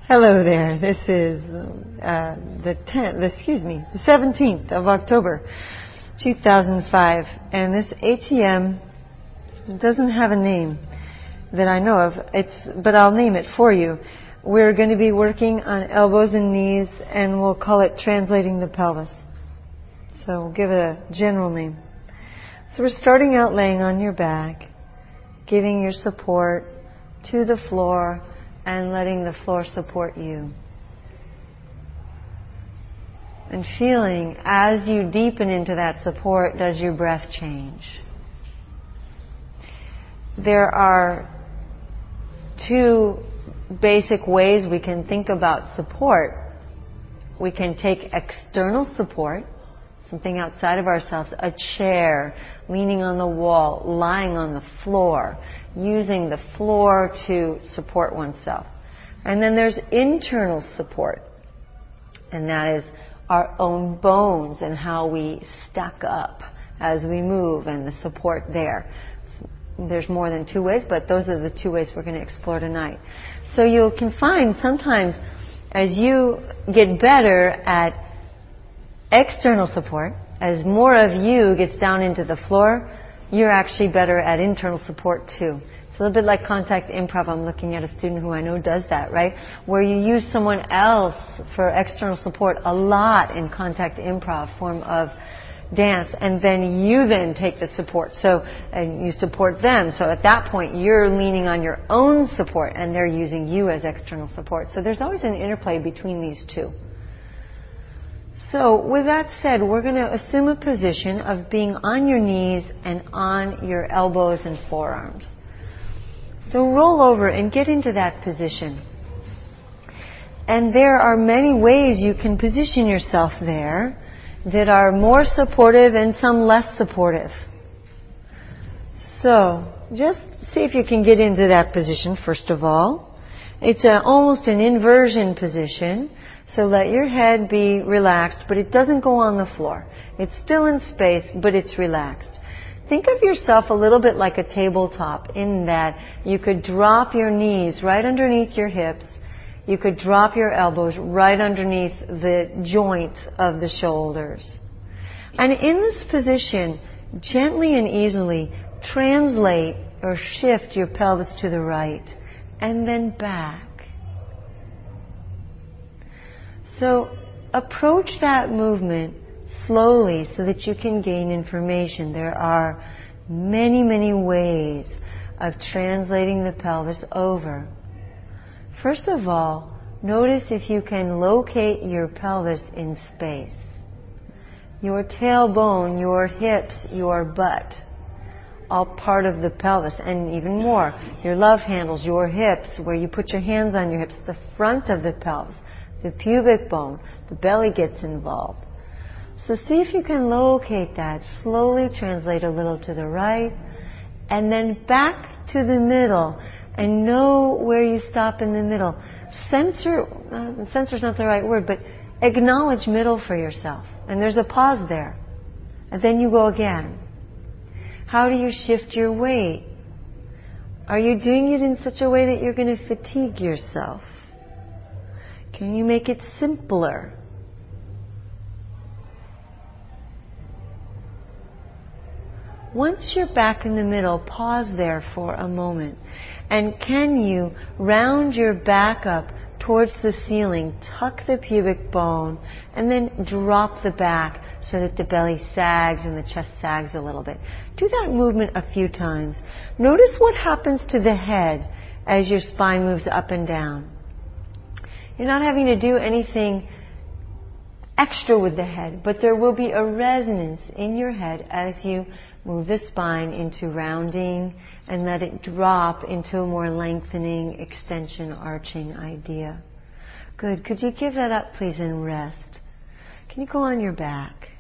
Hello there. This is the 17th of October, 2005, and this ATM doesn't have a name that I know of. But I'll name it for you. We're going to be working on elbows and knees, and we'll call it translating the pelvis. So we'll give it a general name. So we're starting out laying on your back, giving your support to the floor, and letting the floor support you. And feeling, as you deepen into that support, does your breath change? There are two basic ways we can think about support. We can take external support, something outside of ourselves, a chair, leaning on the wall, lying on the floor, using the floor to support oneself. And then there's internal support, and that is our own bones and how we stack up as we move and the support there. There's more than two ways, but those are the two ways we're going to explore tonight. So you can find sometimes as you get better at external support, as more of you gets down into the floor, you're actually better at internal support too. It's a little bit like contact improv. I'm looking at a student who I know does that, right? Where you use someone else for external support a lot in contact improv form of dance, and then you then take the support. So, and you support them. So at that point, you're leaning on your own support, and they're using you as external support. So there's always an interplay between these two. So with that said, we're going to assume a position of being on your knees and on your elbows and forearms. So roll over and get into that position. And there are many ways you can position yourself there that are more supportive and some less supportive. So just see if you can get into that position first of all. It's almost an inversion position. So let your head be relaxed, but it doesn't go on the floor. It's still in space, but it's relaxed. Think of yourself a little bit like a tabletop in that you could drop your knees right underneath your hips. You could drop your elbows right underneath the joints of the shoulders. And in this position, gently and easily translate or shift your pelvis to the right and then back. So approach that movement slowly so that you can gain information. There are many, many ways of translating the pelvis over. First of all, notice if you can locate your pelvis in space. Your tailbone, your hips, your butt, all part of the pelvis, and even more, your love handles, your hips, where you put your hands on your hips, the front of the pelvis, the pubic bone, the belly gets involved. So see if you can locate that. Slowly translate a little to the right, and then back to the middle, and know where you stop in the middle. Censor's not the right word, but acknowledge middle for yourself. And there's a pause there. And then you go again. How do you shift your weight? Are you doing it in such a way that you're going to fatigue yourself? Can you make it simpler? Once you're back in the middle, pause there for a moment. And can you round your back up towards the ceiling, tuck the pubic bone, and then drop the back so that the belly sags and the chest sags a little bit. Do that movement a few times. Notice what happens to the head as your spine moves up and down. You're not having to do anything extra with the head, but there will be a resonance in your head as you move the spine into rounding and let it drop into a more lengthening, extension, arching idea. Good. Could you give that up, please, and rest? Can you go on your back?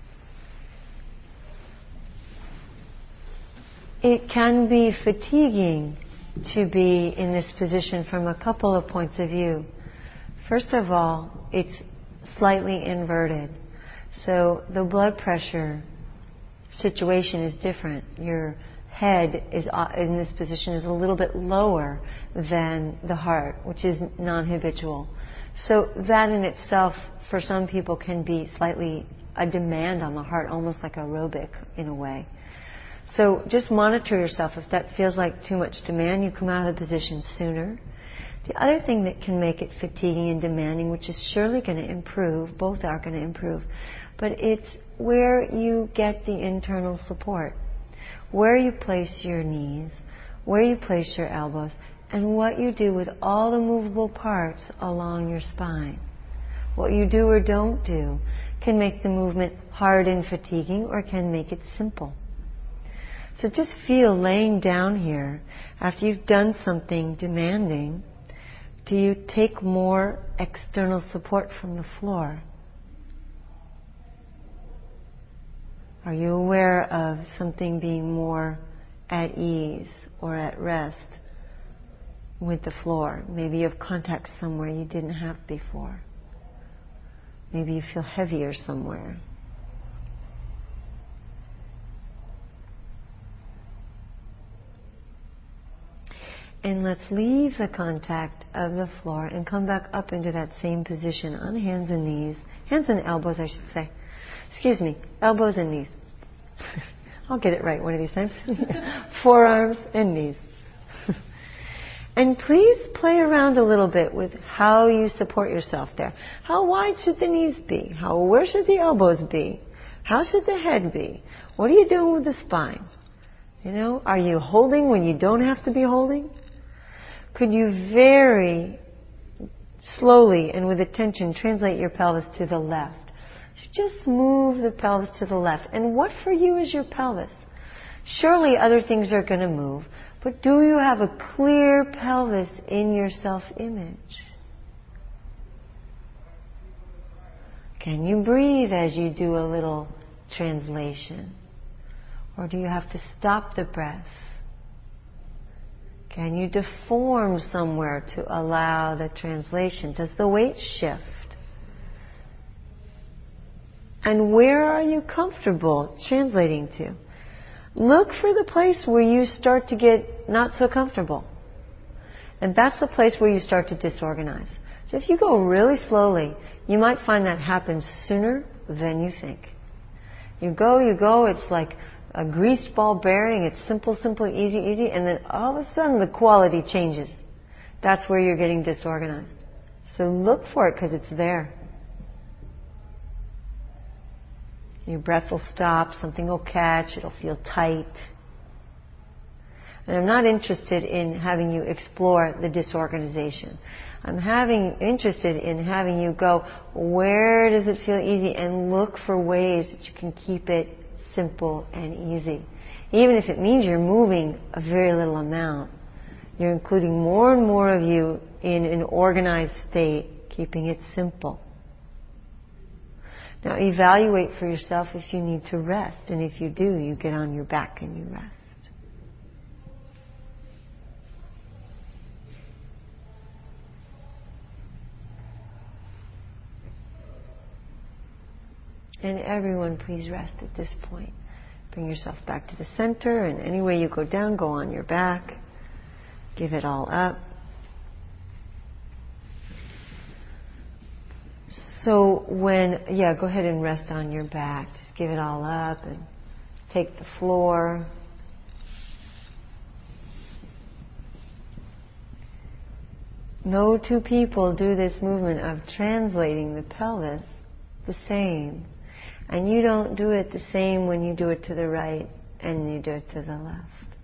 It can be fatiguing to be in this position from a couple of points of view. First of all, it's slightly inverted. So the blood pressure situation is different. Your head is in this position is a little bit lower than the heart, which is non-habitual. So that in itself, for some people, can be slightly a demand on the heart, almost like aerobic in a way. So just monitor yourself. If that feels like too much demand, you come out of the position sooner. The other thing that can make it fatiguing and demanding, which is surely going to improve, both are going to improve, but it's where you get the internal support, where you place your knees, where you place your elbows, and what you do with all the movable parts along your spine. What you do or don't do can make the movement hard and fatiguing, or can make it simple. So just feel laying down here, after you've done something demanding, do you take more external support from the floor? Are you aware of something being more at ease or at rest with the floor? Maybe you have contact somewhere you didn't have before. Maybe you feel heavier somewhere. And let's leave the contact of the floor and come back up into that same position on hands and knees. Hands and elbows, I should say. Excuse me, elbows and knees. I'll get it right one of these times. Forearms and knees. And please play around a little bit with how you support yourself there. How wide should the knees be? Where should the elbows be? How should the head be? What are you doing with the spine? Are you holding when you don't have to be holding? Could you very slowly and with attention translate your pelvis to the left? Just move the pelvis to the left. And what for you is your pelvis? Surely other things are going to move, but do you have a clear pelvis in your self-image? Can you breathe as you do a little translation? Or do you have to stop the breath? Can you deform somewhere to allow the translation? Does the weight shift? And where are you comfortable translating to? Look for the place where you start to get not so comfortable. And that's the place where you start to disorganize. So if you go really slowly, you might find that happens sooner than you think. You go, it's like a greased ball bearing. It's simple, easy, and then all of a sudden the quality changes. That's where you're getting disorganized. So look for it because it's there. Your breath will stop, something will catch, it'll feel tight. And I'm not interested in having you explore the disorganization. I'm interested in having you go, where does it feel easy? And look for ways that you can keep it simple and easy. Even if it means you're moving a very little amount. You're including more and more of you in an organized state, keeping it simple. Now evaluate for yourself if you need to rest, and if you do, you get on your back and you rest. And everyone, please rest at this point. Bring yourself back to the center, and any way you go down, go on your back. Give it all up. So go ahead and rest on your back. Just give it all up and take the floor. No two people do this movement of translating the pelvis the same. And you don't do it the same when you do it to the right and you do it to the left.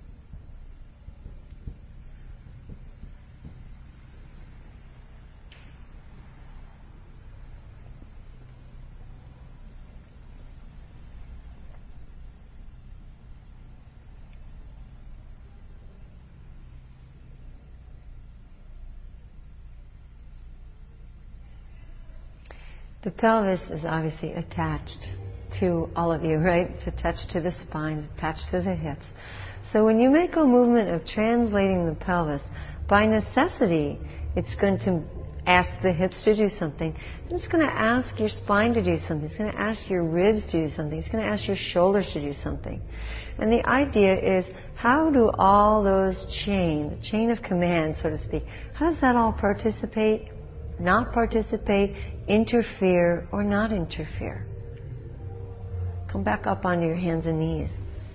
The pelvis is obviously attached to all of you, right? It's attached to the spine, it's attached to the hips. So when you make a movement of translating the pelvis, by necessity, it's going to ask the hips to do something. And it's going to ask your spine to do something. It's going to ask your ribs to do something. It's going to ask your shoulders to do something. And the idea is, how do all those the chain of command, so to speak, how does that all participate? not participate, interfere, or not interfere. Come back up onto your hands and knees.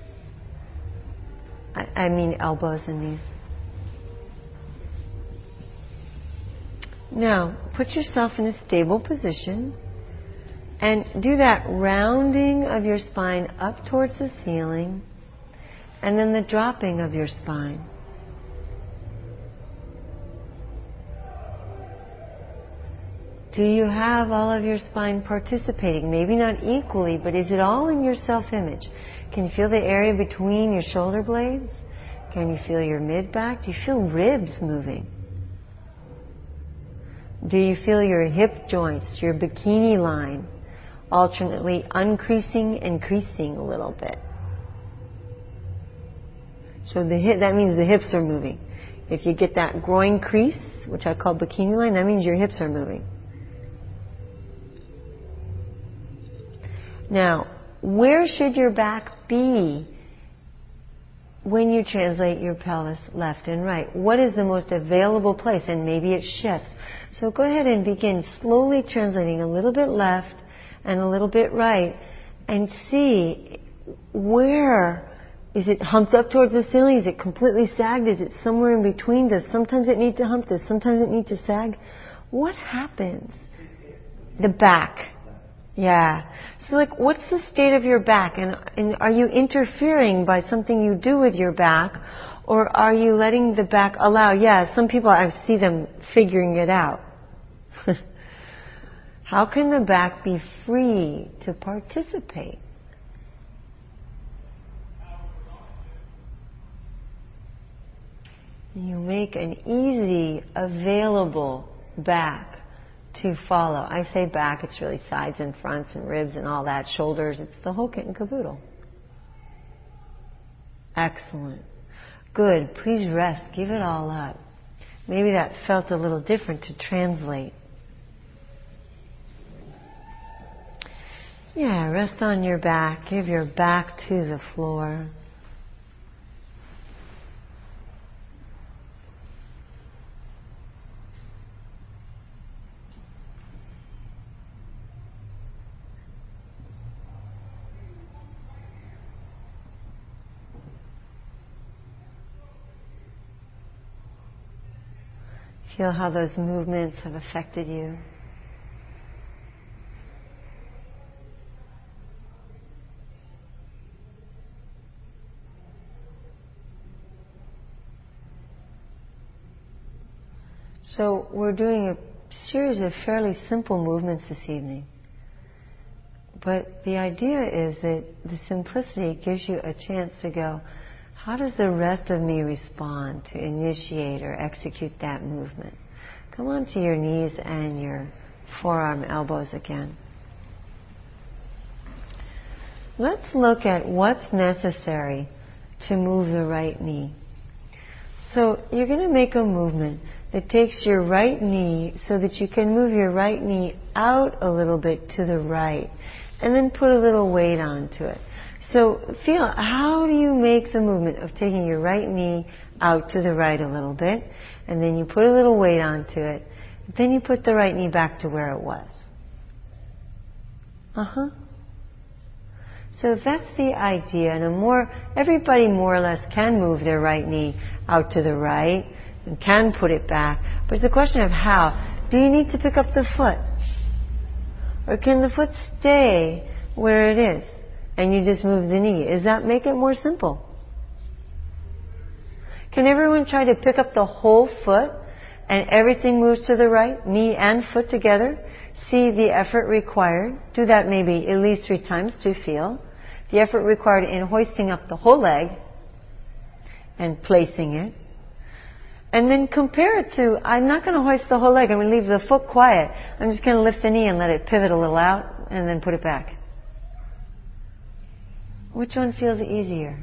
I mean elbows and knees. Now, put yourself in a stable position and do that rounding of your spine up towards the ceiling and then the dropping of your spine. Do you have all of your spine participating? Maybe not equally, but is it all in your self-image? Can you feel the area between your shoulder blades? Can you feel your mid-back? Do you feel ribs moving? Do you feel your hip joints, your bikini line, alternately uncreasing and creasing a little bit? So that means the hips are moving. If you get that groin crease, which I call bikini line, that means your hips are moving. Now, where should your back be when you translate your pelvis left and right? What is the most available place? And maybe it shifts. So go ahead and begin slowly translating a little bit left and a little bit right and see where is it humped up towards the ceiling? Is it completely sagged? Is it somewhere in between? Does sometimes it need to hump? Does sometimes it need to sag? What happens? The back. Yeah. So what's the state of your back? And are you interfering by something you do with your back? Or are you letting the back allow? Yeah, some people, I see them figuring it out. How can the back be free to participate? You make an easy, available back to follow. I say back, it's really sides and fronts and ribs and all that, shoulders, it's the whole kit and caboodle. Excellent. Good. Please rest. Give it all up. Maybe that felt a little different to translate. Yeah, rest on your back. Give your back to the floor. Feel how those movements have affected you. So we're doing a series of fairly simple movements this evening. But the idea is that the simplicity gives you a chance to go, how does the rest of me respond to initiate or execute that movement? Come onto your knees and your forearm elbows again. Let's look at what's necessary to move the right knee. So you're going to make a movement that takes your right knee so that you can move your right knee out a little bit to the right and then put a little weight onto it. So feel, how do you make the movement of taking your right knee out to the right a little bit, and then you put a little weight onto it, then you put the right knee back to where it was. So that's the idea, and everybody more or less can move their right knee out to the right and can put it back, but it's a question of how. Do you need to pick up the foot? Or can the foot stay where it is? And you just move the knee. Does that make it more simple? Can everyone try to pick up the whole foot and everything moves to the right, knee and foot together? See the effort required. Do that maybe at least 3 times to feel the effort required in hoisting up the whole leg and placing it. And then compare it to, I'm not going to hoist the whole leg. I'm going to leave the foot quiet. I'm just going to lift the knee and let it pivot a little out and then put it back. Which one feels easier?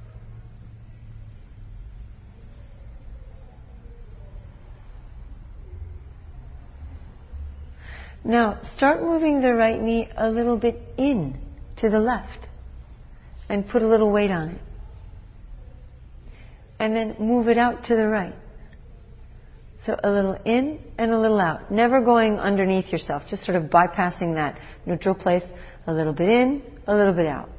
Now, start moving the right knee a little bit in to the left and put a little weight on it. And then move it out to the right. So a little in and a little out. Never going underneath yourself, just sort of bypassing that neutral place. A little bit in, a little bit out.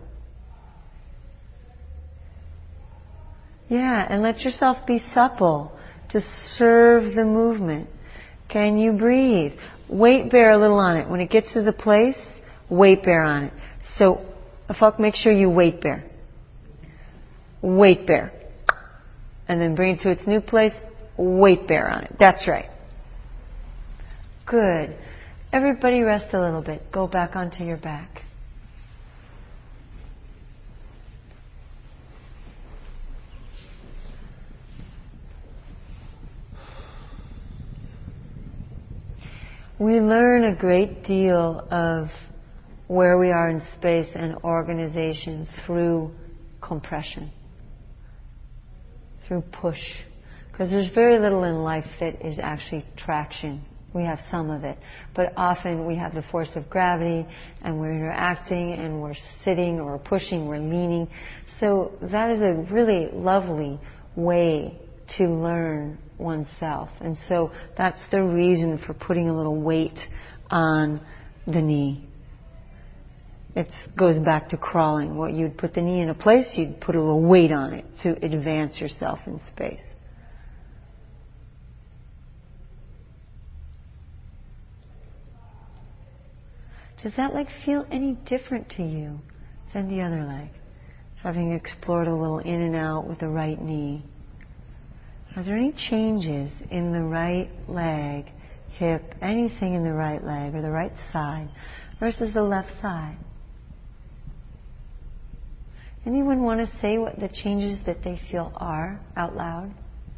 Yeah, and let yourself be supple to serve the movement. Can you breathe? Weight bear a little on it. When it gets to the place, weight bear on it. So, Afak, make sure you weight bear. Weight bear. And then bring it to its new place, weight bear on it. That's right. Good. Everybody rest a little bit. Go back onto your back. We learn a great deal of where we are in space and organization through compression, through push. Because there's very little in life that is actually traction. We have some of it. But often we have the force of gravity and we're interacting and we're sitting or we're pushing, we're leaning. So that is a really lovely way to learn oneself. And so that's the reason for putting a little weight on the knee. It goes back to crawling. What you'd put the knee in a place, you'd put a little weight on it to advance yourself in space. Does that leg feel any different to you than the other leg? Having explored a little in and out with the right knee. Are there any changes in the right leg, hip, anything in the right leg or the right side versus the left side? Anyone want to say what the changes that they feel are out loud?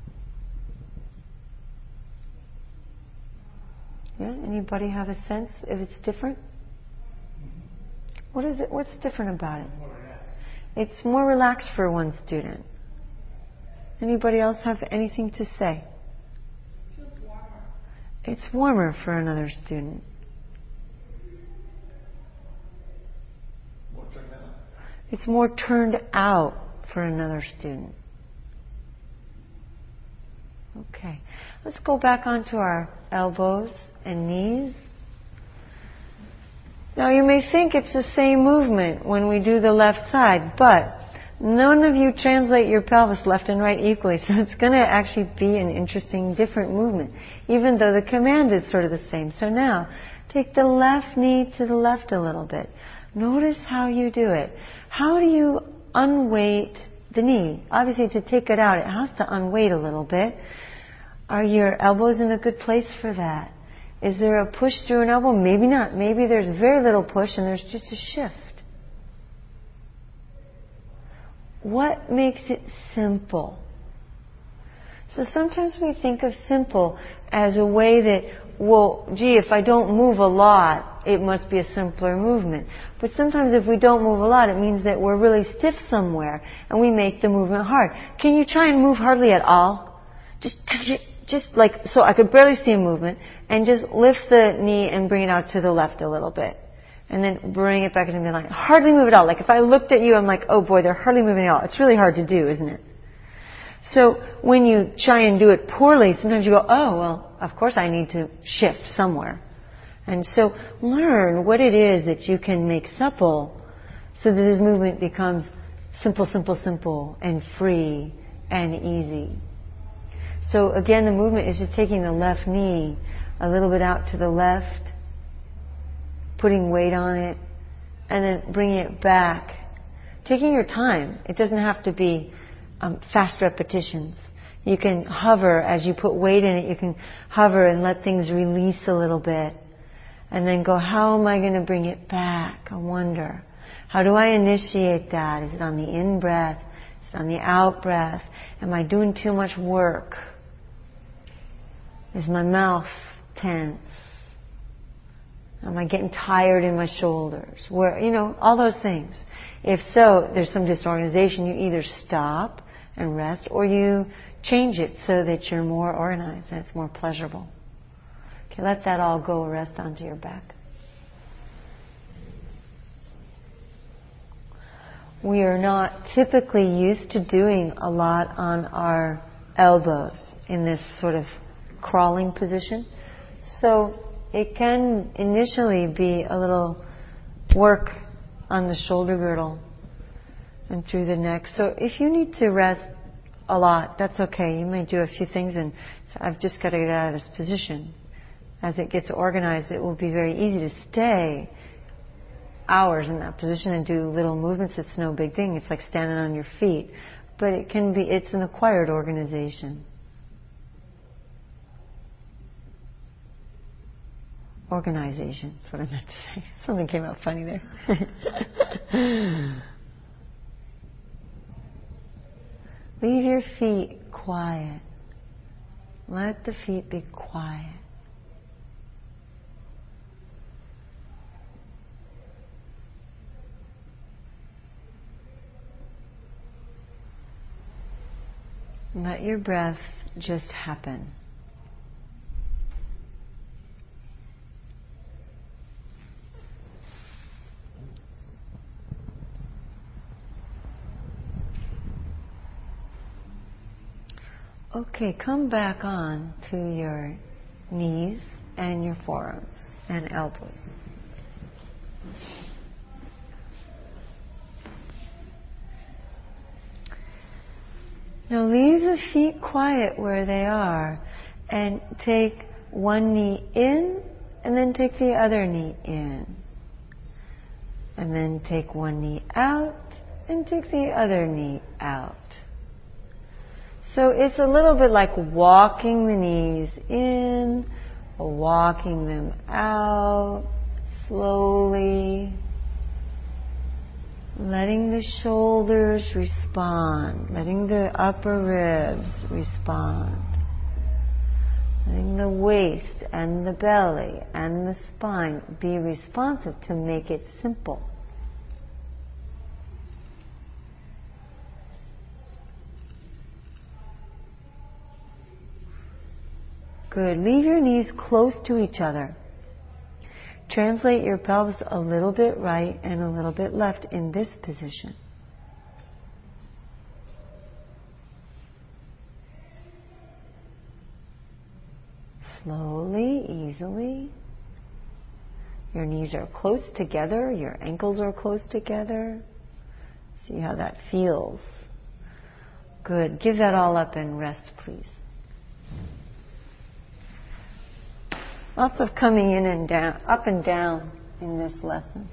Yeah? Anybody have a sense if it's different? What is it? What's different about it? It's more relaxed for one student. Anybody else have anything to say? It's warmer for another student. It's more turned out for another student. Okay. Let's go back onto our elbows and knees. Now you may think it's the same movement when we do the left side, but none of you translate your pelvis left and right equally, so it's going to actually be an interesting, different movement, even though the command is sort of the same. So now, take the left knee to the left a little bit. Notice how you do it. How do you unweight the knee? Obviously, to take it out, it has to unweight a little bit. Are your elbows in a good place for that? Is there a push through an elbow? Maybe not. Maybe there's very little push and there's just a shift. What makes it simple? So sometimes we think of simple as a way that, well, gee, if I don't move a lot, it must be a simpler movement. But sometimes if we don't move a lot, it means that we're really stiff somewhere and we make the movement hard. Can you try and move hardly at all? Just like, so I could barely see a movement, and just lift the knee and bring it out to the left a little bit. And then bring it back into midline. Hardly move at all. Like if I looked at you, I'm like, oh boy, they're hardly moving at all. It's really hard to do, isn't it? So when you try and do it poorly, sometimes you go, oh, well, of course I need to shift somewhere. And so learn what it is that you can make supple so that this movement becomes simple, simple, simple, and free and easy. So again, the movement is just taking the left knee a little bit out to the left, putting weight on it, and then bringing it back. Taking your time. It doesn't have to be fast repetitions. You can hover as you put weight in it. You can hover and let things release a little bit. And then go, how am I going to bring it back? I wonder. How do I initiate that? Is it on the in-breath? Is it on the out-breath? Am I doing too much work? Is my mouth tense? Am I getting tired in my shoulders? Where, all those things. If so, there's some disorganization. You either stop and rest, or you change it so that you're more organized and it's more pleasurable. Okay, let that all go. Rest onto your back. We are not typically used to doing a lot on our elbows in this sort of crawling position. So it can initially be a little work on the shoulder girdle and through the neck. So if you need to rest a lot, that's okay. You may do a few things, and I've just got to get out of this position. As it gets organized, it will be very easy to stay hours in that position and do little movements. It's no big thing. It's like standing on your feet. But it can be, it's an acquired organization. Organization, that's what I meant to say. Something came out funny there. Leave your feet quiet. Let the feet be quiet. Let your breath just happen. Okay, come back on to your knees and your forearms and elbows. Now leave the feet quiet where they are and take one knee in and then take the other knee in. And then take one knee out and take the other knee out. So it's a little bit like walking the knees in, or walking them out slowly. Letting the shoulders respond, letting the upper ribs respond, letting the waist and the belly and the spine be responsive to make it simple. Good. Leave your knees close to each other. Translate your pelvis a little bit right and a little bit left in this position. Slowly, easily. Your knees are close together, your ankles are close together. See how that feels. Good. Give that all up and rest, please. Lots of coming in and down, up and down in this lesson.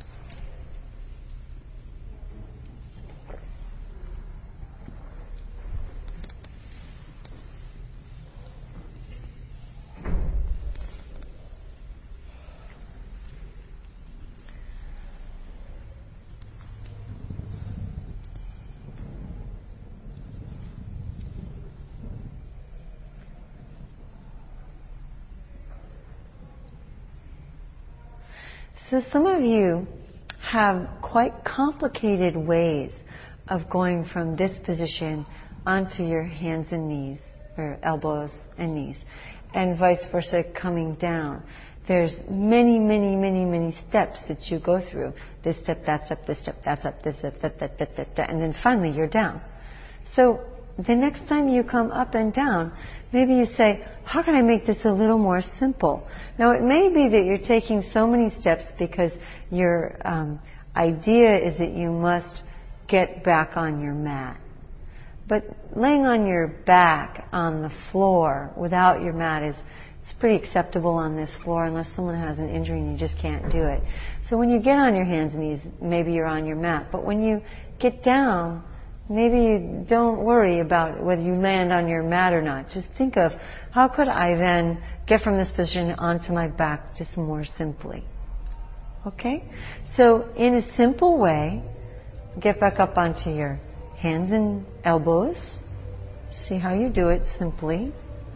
So some of you have quite complicated ways of going from this position onto your hands and knees, or elbows and knees, and vice versa coming down. There's many steps that you go through. This step, that step, this step, that step, this step, that, and then finally you're down. So the next time you come up and down, maybe you say, how can I make this a little more simple? Now it may be that you're taking so many steps because your idea is that you must get back on your mat. But laying on your back on the floor without your mat it's pretty acceptable on this floor unless someone has an injury and you just can't do it. So when you get on your hands and knees, maybe you're on your mat. But when you get down, maybe you don't worry about whether you land on your mat or not. Just think of, how could I then get from this position onto my back just more simply? Okay? So in a simple way, get back up onto your hands and elbows. See how you do it simply.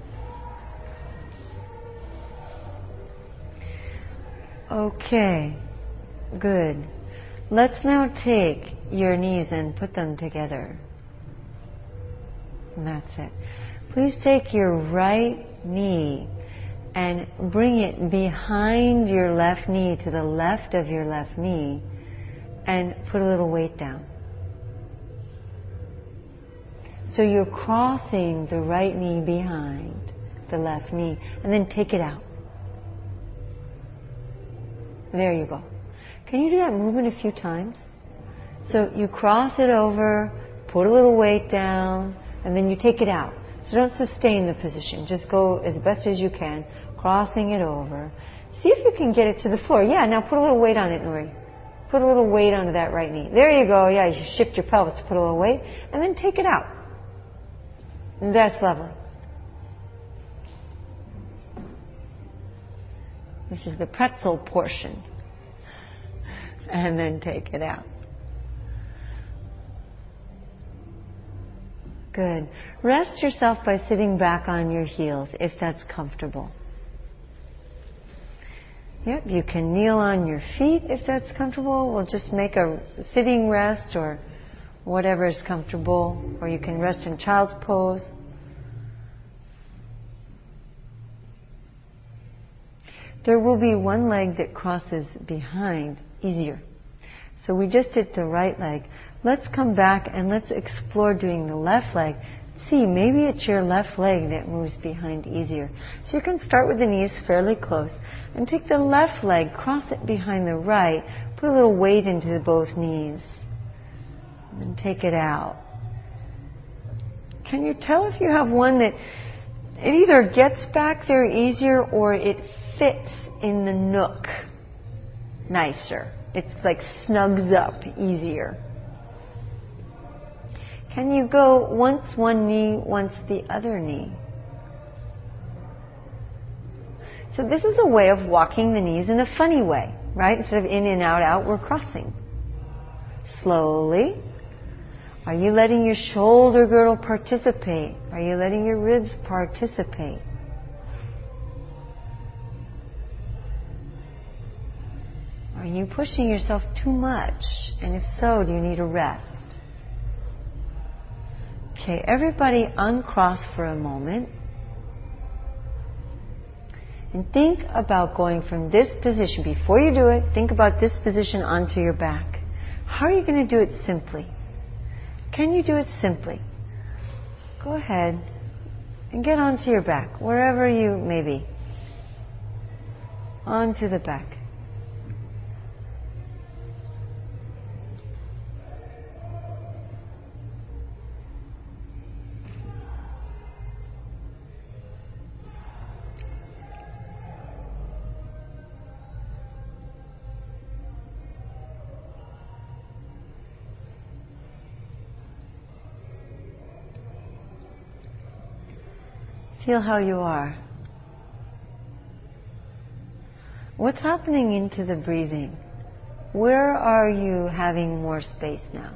Okay, good. Let's now take your knees and put them together. And that's it. Please take your right knee and bring it behind your left knee to the left of your left knee and put a little weight down. So you're crossing the right knee behind the left knee, and then take it out. There you go. Can you do that movement a few times? So you cross it over, put a little weight down, and then you take it out. So don't sustain the position. Just go as best as you can, crossing it over. See if you can get it to the floor. Yeah, now put a little weight on it, Nuri. Put a little weight onto that right knee. There you go. Yeah, you shift your pelvis to put a little weight, and then take it out. And that's lovely. This is the pretzel portion. And then take it out. Good. Rest yourself by sitting back on your heels if that's comfortable. Yep, you can kneel on your feet if that's comfortable. We'll just make a sitting rest or whatever is comfortable. Or you can rest in child's pose. There will be one leg that crosses behind easier. So we just did the right leg. Let's come back and let's explore doing the left leg. See, maybe it's your left leg that moves behind easier. So you can start with the knees fairly close and take the left leg, cross it behind the right, put a little weight into both knees, and take it out. Can you tell if you have one that it either gets back there easier or it fits in the nook nicer? It's like snugs up easier. Can you go once one knee, once the other knee? So this is a way of walking the knees in a funny way, right? Instead of in and out, out, we're crossing. Slowly. Are you letting your shoulder girdle participate? Are you letting your ribs participate? Are you pushing yourself too much? And if so, do you need a rest? Okay, everybody uncross for a moment. And think about going from this position. Before you do it, think about this position onto your back. How are you going to do it simply? Can you do it simply? Go ahead and get onto your back, wherever you may be. Onto the back. Feel how you are. What's happening into the breathing? Where are you having more space now?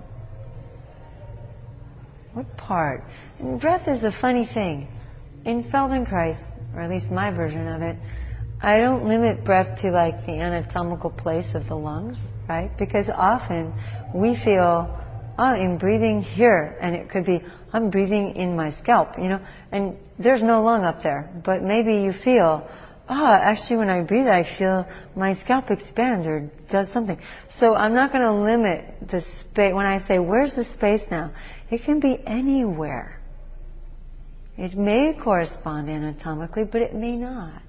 What part? And breath is a funny thing. In Feldenkrais, or at least my version of it, I don't limit breath to like the anatomical place of the lungs, right? Because often we feel, I'm breathing here, and it could be, I'm breathing in my scalp, and there's no lung up there, but maybe you feel, actually when I breathe, I feel my scalp expands or does something. So I'm not going to limit the space. When I say, where's the space now? It can be anywhere. It may correspond anatomically, but it may not.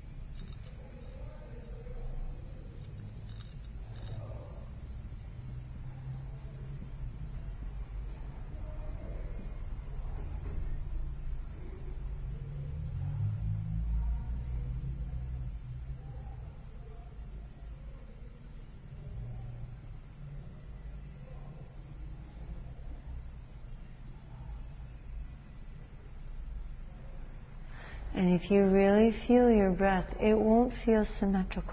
And if you really feel your breath, it won't feel symmetrical.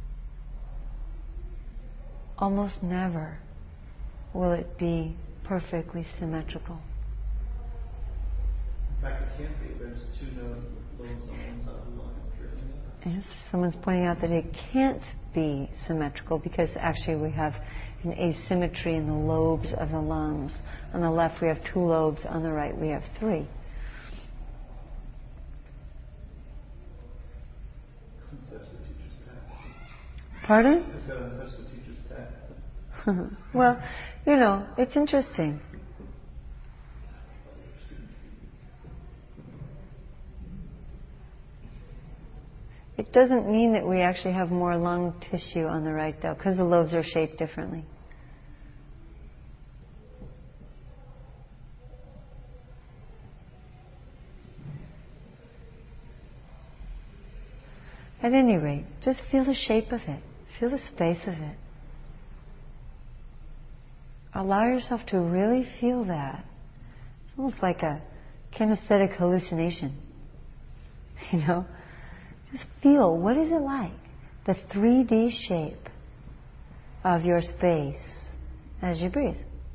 Almost never will it be perfectly symmetrical. In fact, it can't be. There's two lobes on one side of the lung and three on the other. Yes, someone's pointing out that it can't be symmetrical because actually we have an asymmetry in the lobes of the lungs. On the left we have 2 lobes, on the right we have 3. That's the teacher's pet. Pardon? That's the teacher's pet. Well, it's interesting. It doesn't mean that we actually have more lung tissue on the right, though, because the lobes are shaped differently. At any rate, just feel the shape of it. Feel the space of it. Allow yourself to really feel that. It's almost like a kinesthetic hallucination. You know? Just feel, what is it like? The 3D shape of your space as you breathe.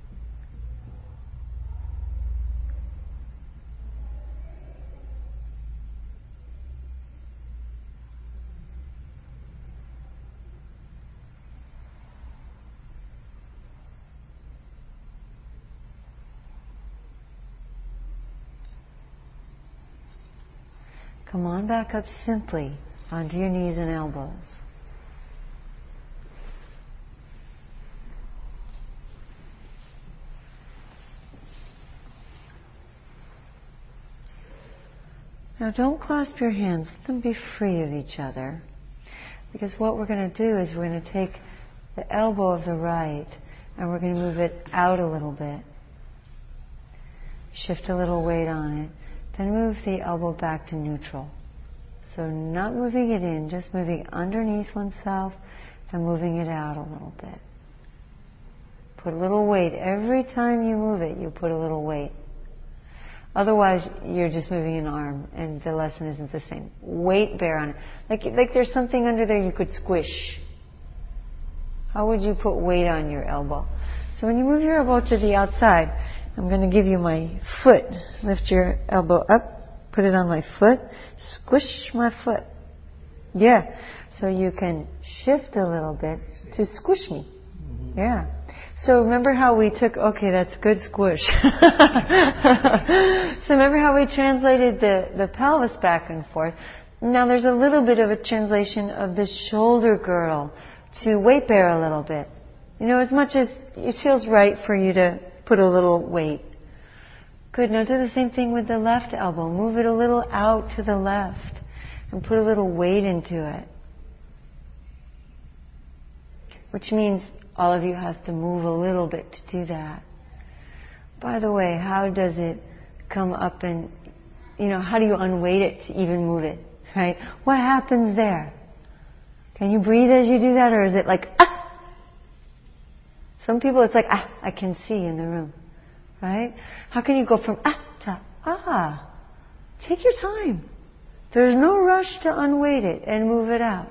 Come on back up simply onto your knees and elbows. Now don't clasp your hands, let them be free of each other. Because what we're going to do is we're going to take the elbow of the right and we're going to move it out a little bit. Shift a little weight on it. Then move the elbow back to neutral. So not moving it in, just moving underneath oneself, then moving it out a little bit. Put a little weight. Every time you move it, you put a little weight. Otherwise, you're just moving an arm, and the lesson isn't the same. Weight bear on it. Like there's something under there you could squish. How would you put weight on your elbow? So when you move your elbow to the outside, I'm going to give you my foot. Lift your elbow up, put it on my foot, squish my foot. Yeah. So you can shift a little bit to squish me. Yeah. So remember how we took, okay, that's good squish. So remember how we translated the pelvis back and forth. Now there's a little bit of a translation of the shoulder girdle to weight bear a little bit. You know, as much as it feels right for you to put a little weight. Good. Now do the same thing with the left elbow. Move it a little out to the left and put a little weight into it. Which means all of you has to move a little bit to do that. By the way, how does it come up and, how do you unweight it to even move it, right? What happens there? Can you breathe as you do that, or is it like, ah? Some people it's like, ah, I can see in the room, right? How can you go from ah to ah? Take your time. There's no rush to unweight it and move it out.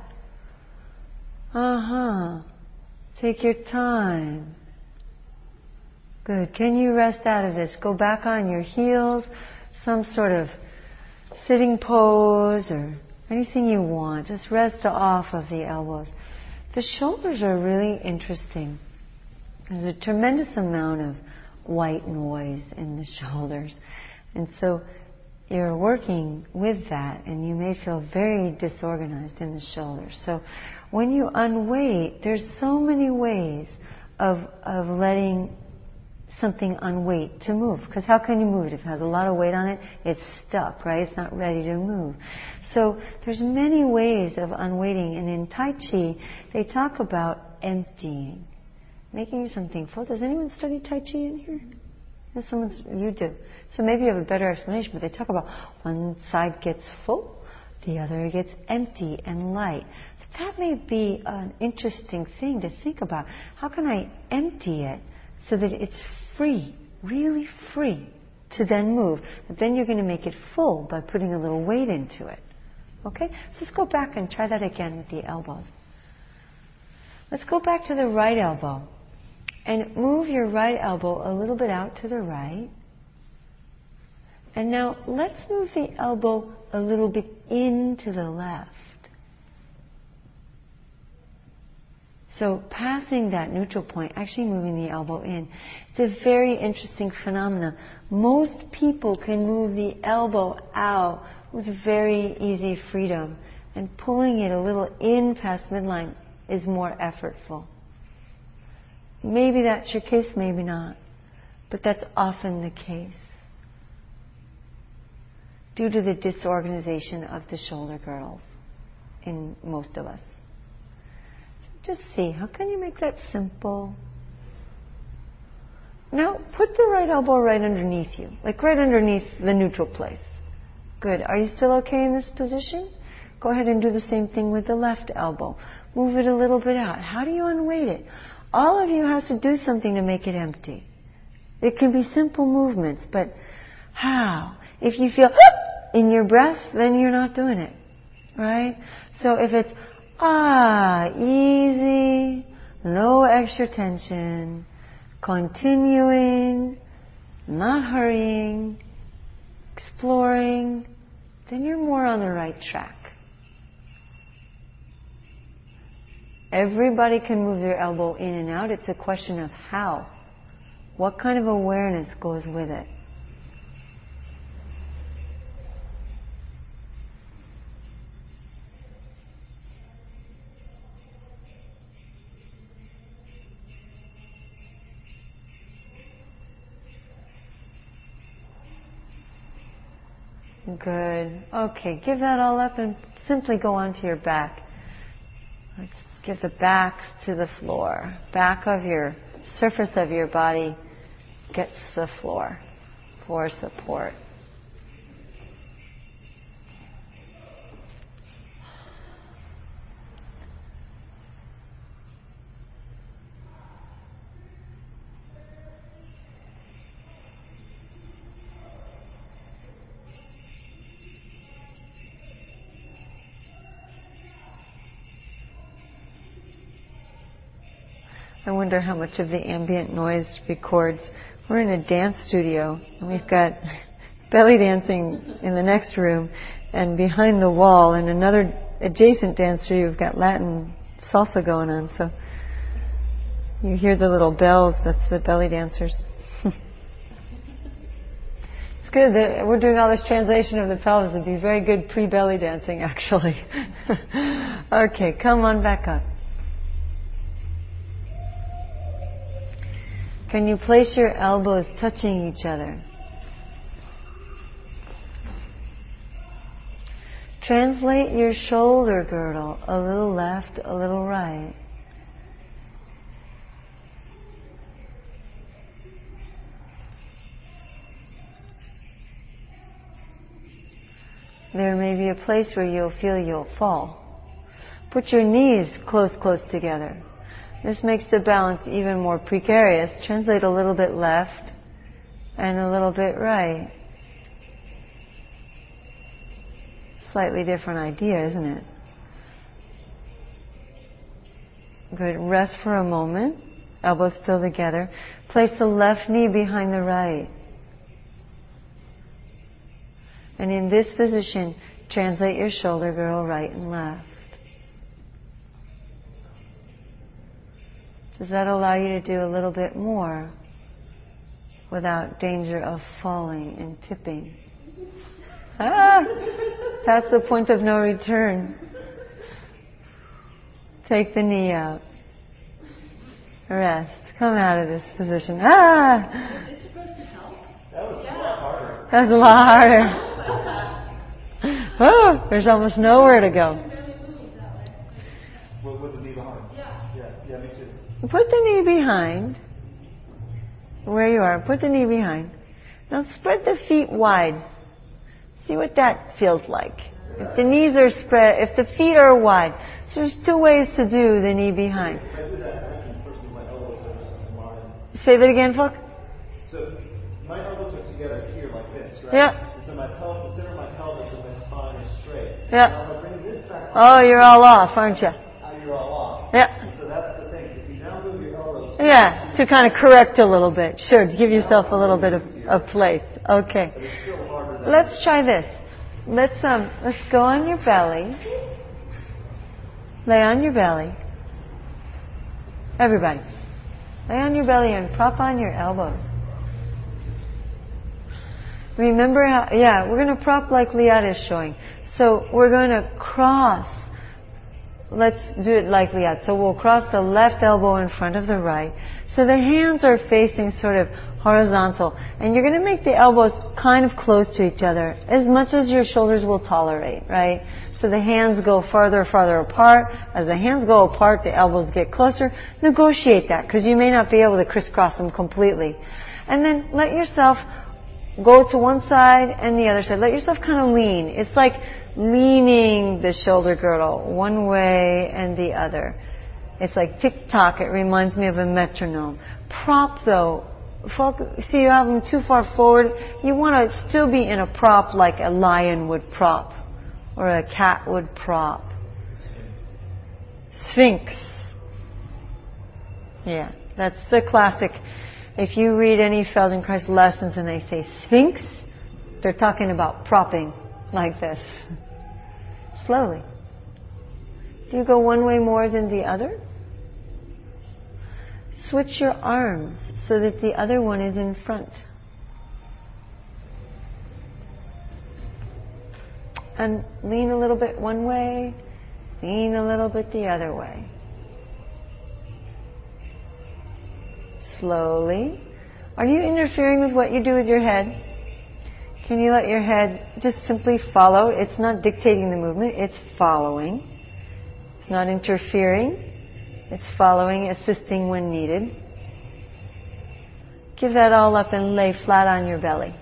Take your time. Good. Can you rest out of this? Go back on your heels, some sort of sitting pose or anything you want. Just rest off of the elbows. The shoulders are really interesting. There's a tremendous amount of white noise in the shoulders. And so you're working with that and you may feel very disorganized in the shoulders. So when you unweight, there's so many ways of letting something unweight to move. Because how can you move it? If it has a lot of weight on it, it's stuck, right? It's not ready to move. So there's many ways of unweighting. And in Tai Chi, they talk about emptying. Making something full. Does anyone study Tai Chi in here? Yes, you do. So maybe you have a better explanation, but they talk about one side gets full, the other gets empty and light. That may be an interesting thing to think about. How can I empty it so that it's free, really free, to then move? But then you're going to make it full by putting a little weight into it. Okay? So let's go back and try that again with the elbows. Let's go back to the right elbow. And move your right elbow a little bit out to the right. And now let's move the elbow a little bit into the left. So passing that neutral point, actually moving the elbow in. It's a very interesting phenomenon. Most people can move the elbow out with very easy freedom. And pulling it a little in past midline is more effortful. Maybe that's your case, maybe not. But that's often the case. Due to the disorganization of the shoulder girdles in most of us. Just see, how can you make that simple? Now, put the right elbow right underneath you, like right underneath the neutral place. Good. Are you still okay in this position? Go ahead and do the same thing with the left elbow. Move it a little bit out. How do you unweight it? All of you have to do something to make it empty. It can be simple movements, but how? If you feel in your breath, then you're not doing it, right? So if it's easy, no extra tension, continuing, not hurrying, exploring, then you're more on the right track. Everybody can move their elbow in and out. It's a question of how. What kind of awareness goes with it? Good. Okay, give that all up and simply go onto your back. Let's give the backs to the floor. Back of your surface of your body gets the floor for support. I wonder how much of the ambient noise records. We're in a dance studio, and we've got belly dancing in the next room, and behind the wall in another adjacent dance studio, we've got Latin salsa going on. So you hear the little bells, that's the belly dancers. It's good that we're doing all this translation of the pelvis. It'd be very good pre-belly dancing, actually. Okay, come on back up. Can you place your elbows touching each other? Translate your shoulder girdle a little left, a little right. There may be a place where you'll feel you'll fall. Put your knees close together. This makes the balance even more precarious. Translate a little bit left and a little bit right. Slightly different idea, isn't it? Good. Rest for a moment. Elbows still together. Place the left knee behind the right. And in this position, translate your shoulder girdle right and left. Does that allow you to do a little bit more without danger of falling and tipping? That's the point of no return. Take the knee out. Rest. Come out of this position. Is it supposed to help? That was a lot harder. That's a lot harder. Oh, there's almost nowhere to go. With the knee behind? Yeah, me too. Put the knee behind where you are. Put the knee behind. Now spread the feet wide. See what that feels like. If the knees are spread, if the feet are wide. So there's two ways to do the knee behind. If I do that, I can personally my elbows are aligned. Say that again, Fluck. So my elbows are together here like this, right? Yeah. And so the center of my pelvis and my spine is straight. Yeah. Now if I bring this back Oh, you're all off, aren't you? you're all off. Yeah. So that's the thing. If you now move your elbows. Yeah, to kind of correct a little bit. Sure, to give yourself a little bit of place. Okay. But it's still harder than Let's try this. Let's go on your belly. Lay on your belly. Everybody. Lay on your belly and prop on your elbows. Remember how, we're going to prop like Liat is showing. So we're going to cross. Let's do it like Liat. So we'll cross the left elbow in front of the right. So the hands are facing sort of horizontal. And you're going to make the elbows kind of close to each other, as much as your shoulders will tolerate, right? So the hands go farther apart. As the hands go apart, the elbows get closer. Negotiate that, because you may not be able to crisscross them completely. And then let yourself go to one side and the other side. Let yourself kind of lean. It's like leaning the shoulder girdle one way and the other. It's like tick-tock. It reminds me of a metronome. Prop, though. See, you have them too far forward. You want to still be in a prop like a lion would prop or a cat would prop. Sphinx. Yeah, that's the classic. If you read any Feldenkrais lessons and they say Sphinx, they're talking about propping like this. Slowly. Do you go one way more than the other? Switch your arms so that the other one is in front. And lean a little bit one way, lean a little bit the other way. Slowly. Are you interfering with what you do with your head? Can you let your head just simply follow? It's not dictating the movement, it's following. It's not interfering. It's following, assisting when needed. Give that all up and lay flat on your belly.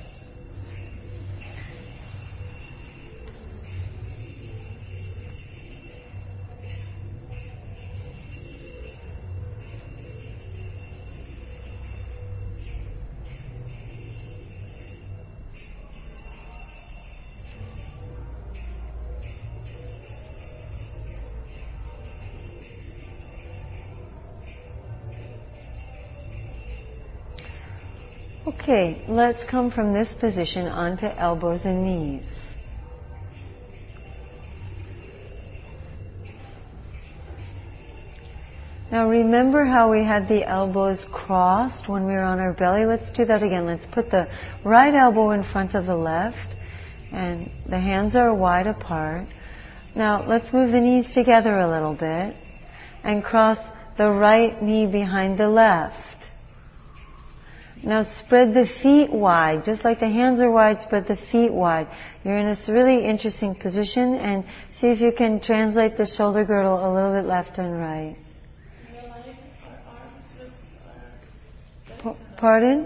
Okay, let's come from this position onto elbows and knees. Now remember how we had the elbows crossed when we were on our belly? Let's do that again. Let's put the right elbow in front of the left and the hands are wide apart. Now let's move the knees together a little bit and cross the right knee behind the left. Now spread the feet wide. Just like the hands are wide, spread the feet wide. You're in this really interesting position, and see if you can translate the shoulder girdle a little bit left and right. Pardon?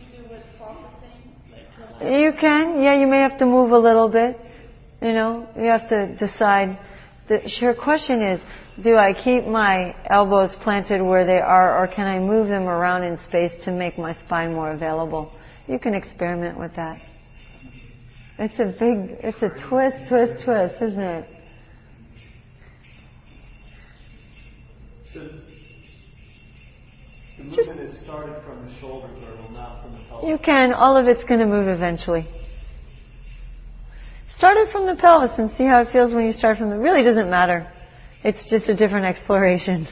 You can. Yeah, you may have to move a little bit. You know, you have to decide. Your question is, do I keep my elbows planted where they are, or can I move them around in space to make my spine more available? You can experiment with that. It's a twist, isn't it? So the movement is started from the shoulder girdle, not from the pelvis. You can. All of it's going to move eventually. Start it from the pelvis and see how it feels when you start from the... Really doesn't matter. It's just a different exploration.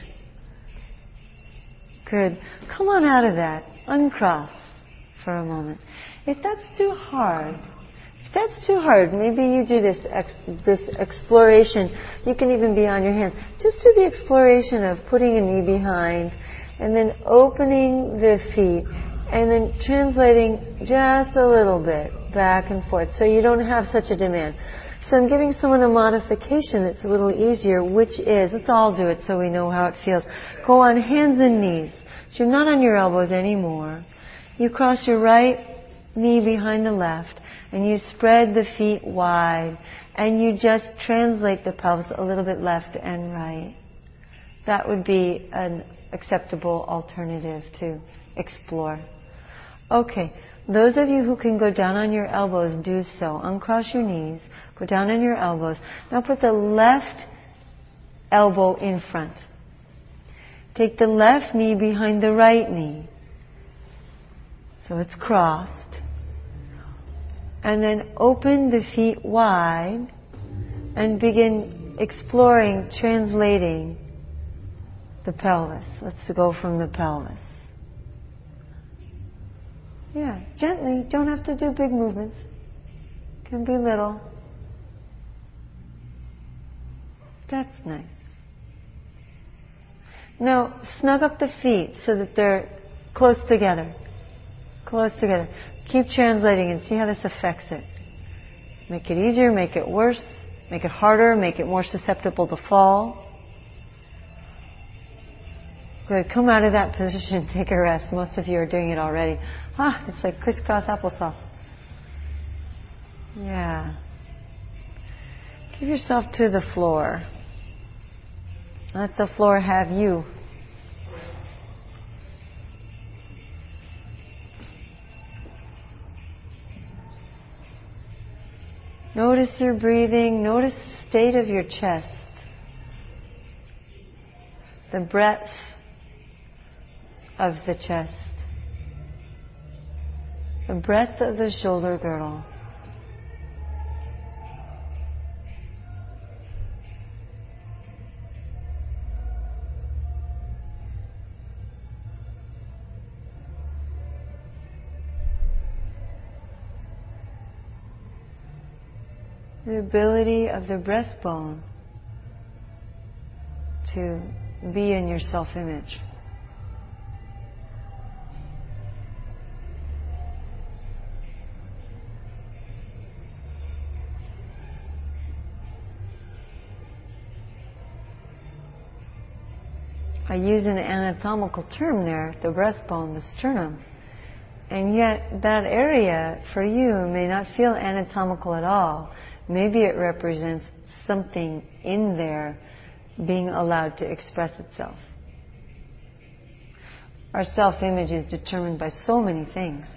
Good. Come on out of that. Uncross for a moment. If that's too hard, maybe you do this exploration. You can even be on your hands. Just do the exploration of putting a knee behind and then opening the feet and then translating just a little bit back and forth so you don't have such a demand. So I'm giving someone a modification that's a little easier, which is, let's all do it so we know how it feels. Go on hands and knees. So you're not on your elbows anymore. You cross your right knee behind the left and you spread the feet wide and you just translate the pelvis a little bit left and right. That would be an acceptable alternative to explore. Okay, those of you who can go down on your elbows, do so. Uncross your knees, go down on your elbows. Now put the left elbow in front. Take the left knee behind the right knee. So it's crossed. And then open the feet wide and begin exploring, translating the pelvis. Let's go from the pelvis. Yeah, gently. Don't have to do big movements. Can be little. That's nice. No, snug up the feet so that they're close together. Close together. Keep translating and see how this affects it. Make it easier, make it worse, make it harder, make it more susceptible to fall. Good. Come out of that position, take a rest. Most of you are doing it already. It's like crisscross applesauce. Yeah. Give yourself to the floor. Let the floor have you. Notice your breathing. Notice the state of your chest. The breadth of the chest. The breadth of the shoulder girdle. The ability of the breastbone to be in your self-image. I use an anatomical term there, the breastbone, the sternum. And yet that area for you may not feel anatomical at all. Maybe it represents something in there being allowed to express itself. Our self-image is determined by so many things.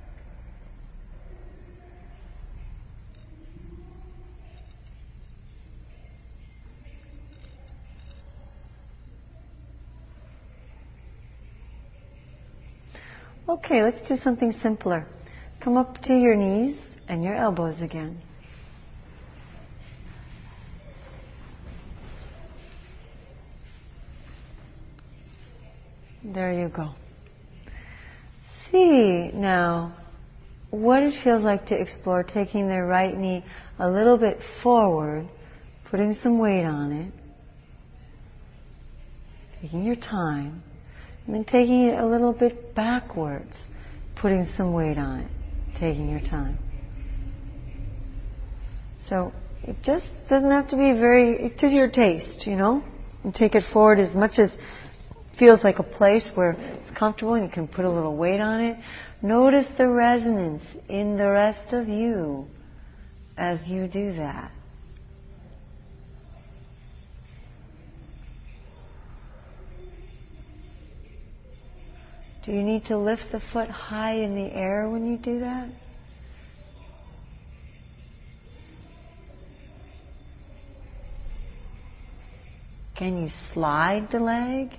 Okay, let's do something simpler. Come up to your knees and your elbows again. There you go. See now what it feels like to explore taking the right knee a little bit forward, putting some weight on it, taking your time, and then taking it a little bit backwards, putting some weight on it, taking your time. So it just doesn't have to be very, to your taste, and take it forward as much as feels like a place where it's comfortable and you can put a little weight on it. Notice the resonance in the rest of you as you do that. Do you need to lift the foot high in the air when you do that? Can you slide the leg?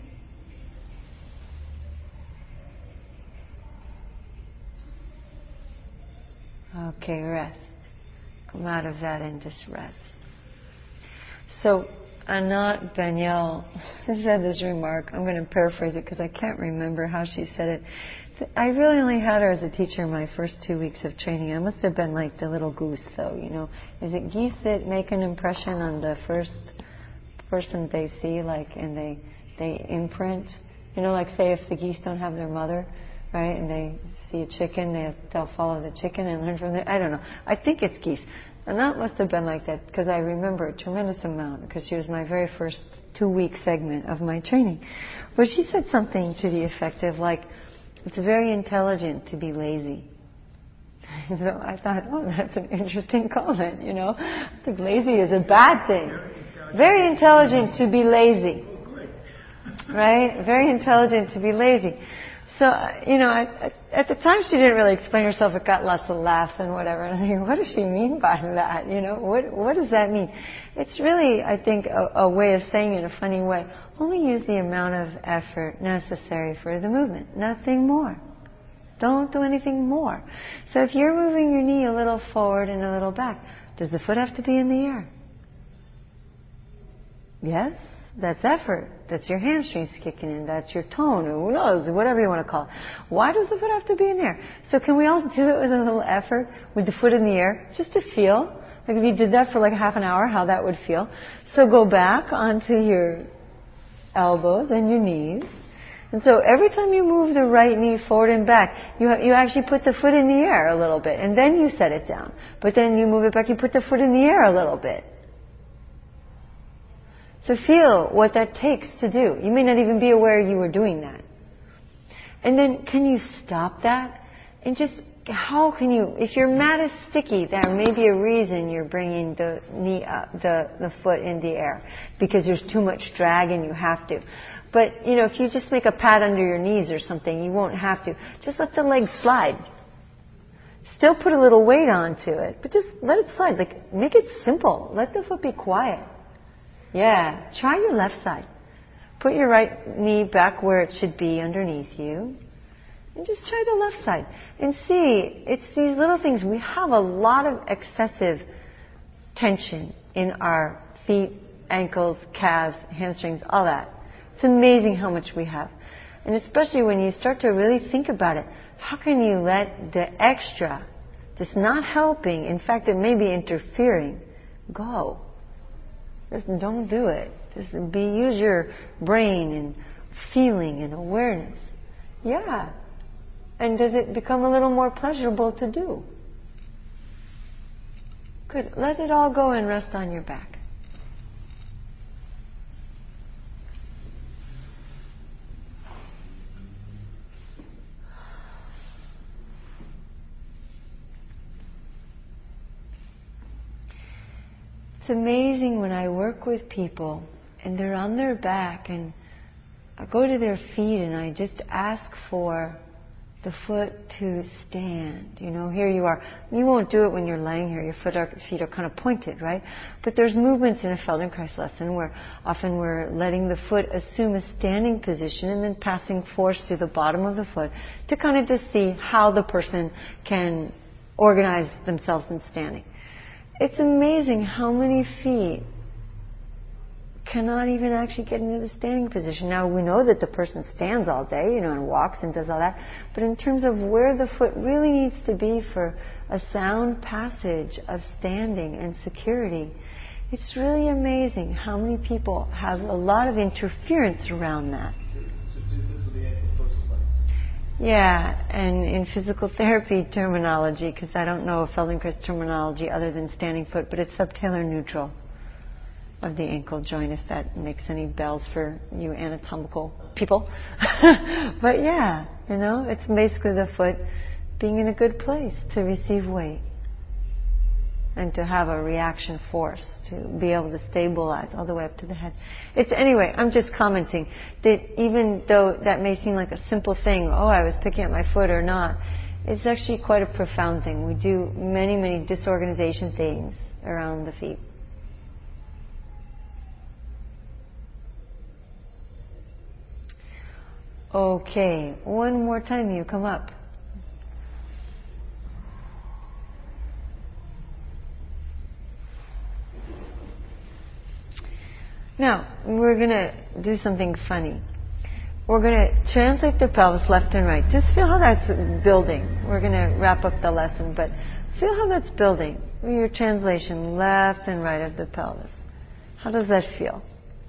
Okay, rest. Come out of that and just rest. So, Anat Banyal said this remark. I'm going to paraphrase it because I can't remember how she said it. I really only had her as a teacher my first 2 weeks of training. I must have been like the little goose, though, Is it geese that make an impression on the first person they see, and they imprint? Like say if the geese don't have their mother, right, and they see a chicken, they'll follow the chicken and learn from it. I don't know. I think it's geese. And that must have been like that because I remember a tremendous amount because she was my very first 2-week segment of my training. But she said something to the effect of it's very intelligent to be lazy. So I thought, that's an interesting comment, I think lazy is a bad thing. Very intelligent to be lazy. Right? Very intelligent to be lazy. So, at the time she didn't really explain herself. It got lots of laughs and whatever. And I think, what does she mean by that? What does that mean? It's really, I think, a way of saying it in a funny way. Only use the amount of effort necessary for the movement. Nothing more. Don't do anything more. So if you're moving your knee a little forward and a little back, does the foot have to be in the air? Yes? That's effort. That's your hamstrings kicking in. That's your tone, or who knows, whatever you want to call it. Why does the foot have to be in there? So can we all do it with a little effort, with the foot in the air, just to feel? If you did that for half an hour, how that would feel. So go back onto your elbows and your knees. And so every time you move the right knee forward and back, you actually put the foot in the air a little bit, and then you set it down. But then you move it back, you put the foot in the air a little bit. So feel what that takes to do. You may not even be aware you were doing that. And then can you stop that? And just, how can you, if your mat is sticky, there may be a reason you're bringing the knee up, the foot in the air, because there's too much drag and you have to. But, if you just make a pad under your knees or something, you won't have to. Just let the legs slide. Still put a little weight onto it, but just let it slide. Like, make it simple. Let the foot be quiet. Yeah. Try your left side. Put your right knee back where it should be underneath you. And just try the left side. And see, it's these little things. We have a lot of excessive tension in our feet, ankles, calves, hamstrings, all that. It's amazing how much we have. And especially when you start to really think about it, how can you let the extra, that's not helping, in fact it may be interfering, go? Just don't do it. Just use your brain and feeling and awareness. Yeah. And does it become a little more pleasurable to do? Good. Let it all go and rest on your back. It's amazing when I work with people and they're on their back and I go to their feet and I just ask for the foot to stand. Here you are. You won't do it when you're laying here. Your feet are kind of pointed, right? But there's movements in a Feldenkrais lesson where often we're letting the foot assume a standing position and then passing force through the bottom of the foot to kind of just see how the person can organize themselves in standing. It's amazing how many feet cannot even actually get into the standing position. Now, we know that the person stands all day, and walks and does all that. But in terms of where the foot really needs to be for a sound passage of standing and security, it's really amazing how many people have a lot of interference around that. So do this with the ankle close to legs. Yeah, and in physical therapy terminology, because I don't know Feldenkrais terminology other than standing foot, but it's subtalar neutral of the ankle joint, if that makes any bells for you anatomical people. But yeah, it's basically the foot being in a good place to receive weight and to have a reaction force, to be able to stabilize all the way up to the head. Anyway, I'm just commenting that even though that may seem like a simple thing, I was picking at my foot or not, it's actually quite a profound thing. We do many, many disorganization things around the feet. Okay, one more time you come up. Now, we're going to do something funny. We're going to translate the pelvis left and right. Just feel how that's building. We're going to wrap up the lesson, but feel how that's building. Your translation, left and right of the pelvis. How does that feel?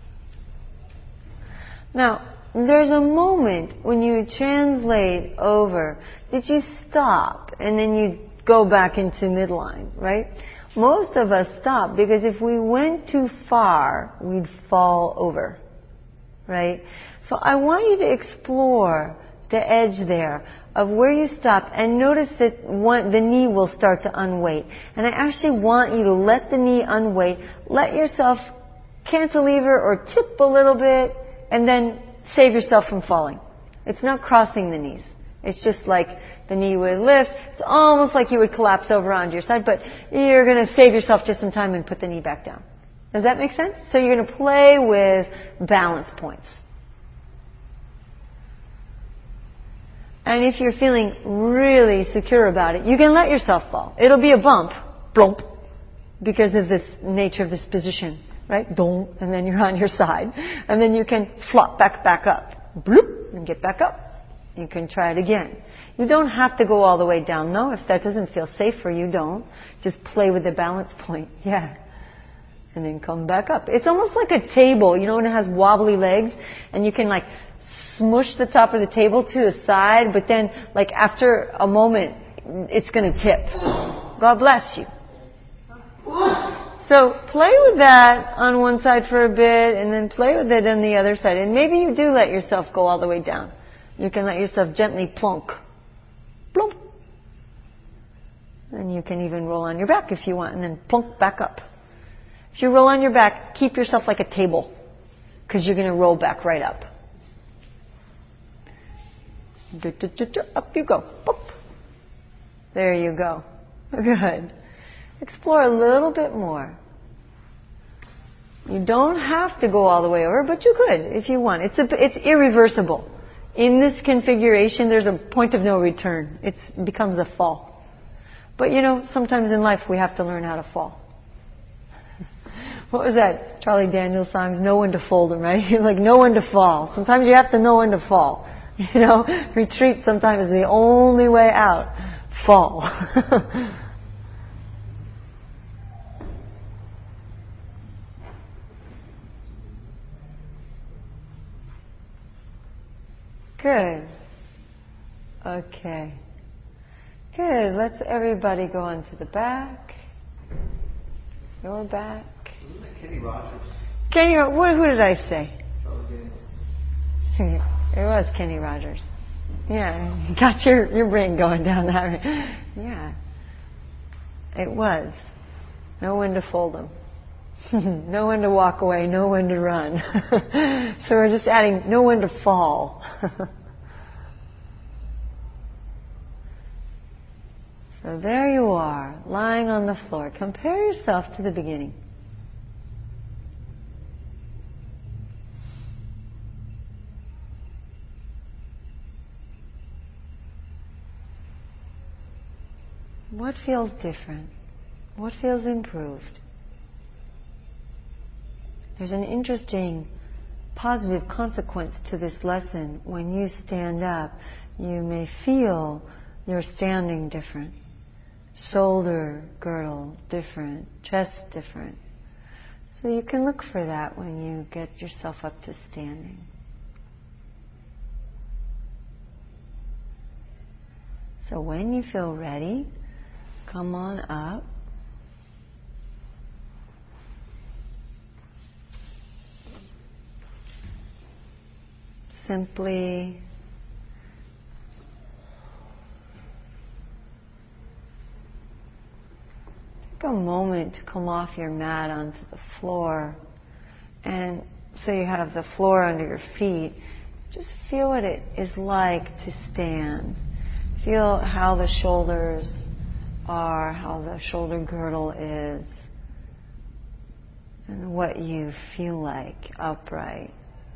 Now, there's a moment when you translate over that you stop and then you go back into midline, right? Most of us stop because if we went too far, we'd fall over, right? So I want you to explore the edge there of where you stop and notice that the knee will start to unweight. And I actually want you to let the knee unweight, let yourself cantilever or tip a little bit, and then save yourself from falling. It's not crossing the knees. It's just like the knee would lift. It's almost like you would collapse over onto your side, but you're going to save yourself just in time and put the knee back down. Does that make sense? So you're going to play with balance points. And if you're feeling really secure about it, you can let yourself fall. It'll be a bump, blump, because of this nature of this position. Right? Boom, and then you're on your side. And then you can flop back up. Bloop, and get back up. You can try it again. You don't have to go all the way down, though. If that doesn't feel safe for you, don't. Just play with the balance point. Yeah. And then come back up. It's almost like a table, you know, when it has wobbly legs and you can like smush the top of the table to the side, but then like after a moment it's going to tip. God bless you. So play with that on one side for a bit and then play with it on the other side. And maybe you do let yourself go all the way down. You can let yourself gently plunk. Plump. And you can even roll on your back if you want and then plunk back up. If you roll on your back, keep yourself like a table because you're going to roll back right up. Up you go. Boop. There you go. Good. Explore a little bit more. You don't have to go all the way over, but you could if you want. It's irreversible. In this configuration, there's a point of no return. It becomes a fall. But you know, sometimes in life we have to learn how to fall. What was that Charlie Daniels song? Know when to fold them, right? Like, know when to fall. Sometimes you have to know when to fall. You know, retreat sometimes is the only way out. Fall. Good. Okay. Good. Let's everybody go onto the back. Your back. Wasn't it Kenny Rogers? Who did I say? Charlie Daniels. It was Kenny Rogers. Yeah, you got your brain going down that way. Yeah. It was. Know when to fold them. Know when to walk away. Know when to run. So we're just adding know when to fall. So there you are, lying on the floor. Compare yourself to the beginning. What feels different? What feels improved? There's an interesting positive consequence to this lesson. When you stand up, you may feel you're standing different. Shoulder girdle different, chest different. So you can look for that when you get yourself up to standing. So when you feel ready, come on up. Simply take a moment to come off your mat onto the floor. And so you have the floor under your feet. Just feel what it is like to stand. Feel how the shoulders are, how the shoulder girdle is, and what you feel like upright.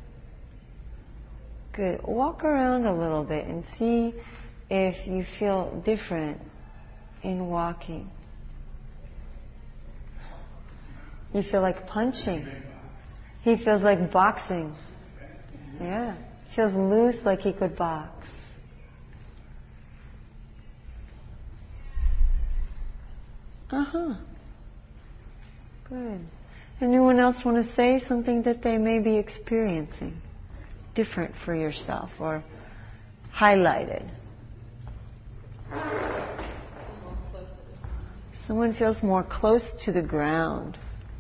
Good. Walk around a little bit and see if you feel different in walking. You feel like punching. He feels like boxing. Yeah. Feels loose like he could box. Good. Anyone else want to say something that they may be experiencing different for yourself or highlighted? Someone feels more close to the ground.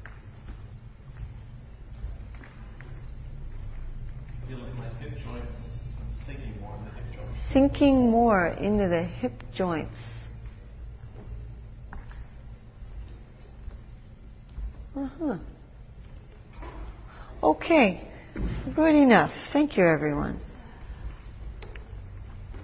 I feel like my hip joints, I'm sinking more in the hip joints. Sinking more into the hip joints. Okay, good enough. Thank you, everyone.